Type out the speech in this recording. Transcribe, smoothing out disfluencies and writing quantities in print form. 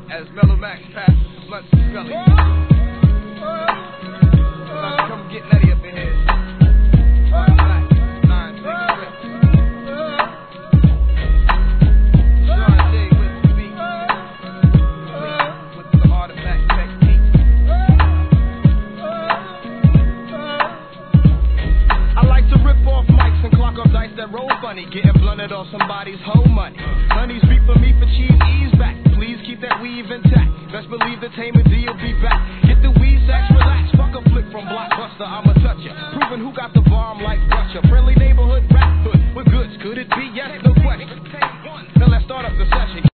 As Mellow Max passes the blunt to Scully. Let's come get Nettie up in here. Black, 9, 6, Rip. Sean J with the beat. With the artifact technique. I like to rip off mics and clock off dice that roll funny. Getting blunted off somebody's whole money. Honey speak for me for cheese, ease back. Please keep that weave intact. Best believe the Tamer D will be back. Get the weed sacks, relax. Fuck a flick from Blockbuster, I'ma touch ya. Proving who got the bomb like Russia. Friendly neighborhood rap hood with goods. Could it be? Yes, no question. Now let's start up the session.